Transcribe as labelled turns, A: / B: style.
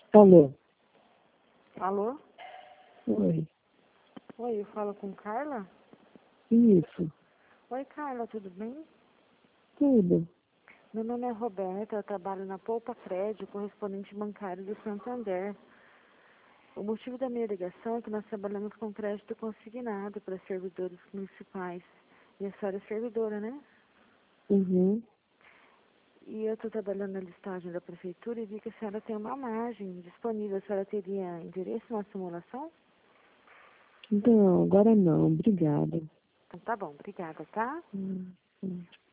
A: Alô?
B: Alô?
A: Oi.
B: Oi, eu falo com Carla?
A: Isso.
B: Oi, Carla, tudo bem?
A: Tudo.
B: Meu nome é Roberta, eu trabalho na Poupa Crédito, correspondente bancário do Santander. O motivo da minha ligação é que nós trabalhamos com crédito consignado para servidores municipais. E a senhora é servidora, né?
A: Uhum.
B: E eu estou trabalhando na listagem da prefeitura e vi que a senhora tem uma margem disponível. A senhora teria interesse na simulação?
A: Não, agora não. Obrigada.
B: Então tá bom, obrigada, tá?
A: Hum, hum.